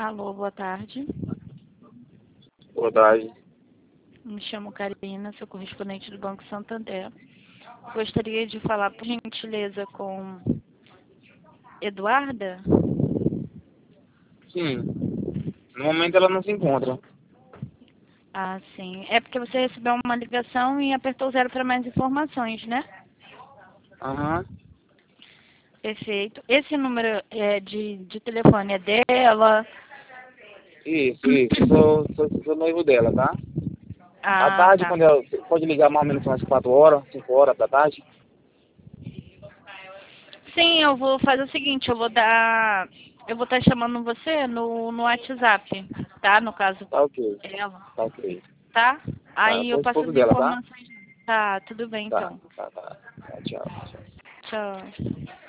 Alô, boa tarde. Boa tarde. Me chamo Karina, sou correspondente do Banco Santander. Gostaria de falar, por gentileza, com Eduarda? Sim. No momento ela não se encontra. Ah, sim. É porque você recebeu uma ligação e apertou 0 para mais informações, né? Aham. Perfeito. Esse número de telefone é dela? Isso, isso. Eu sou noivo dela, tá? À Ah, tarde, tá. quando ela pode ligar mais ou menos umas 4 horas, 5 horas da tarde. Sim, eu vou fazer o seguinte, eu vou estar chamando você no WhatsApp, tá? No caso, Tá ok. ela, Tá ok. tá? Tá, Aí sou eu o passo esposo as dela, tá? informações. Tá, tudo bem Tá, então. tá, tá. Tá, tchau. Tchau.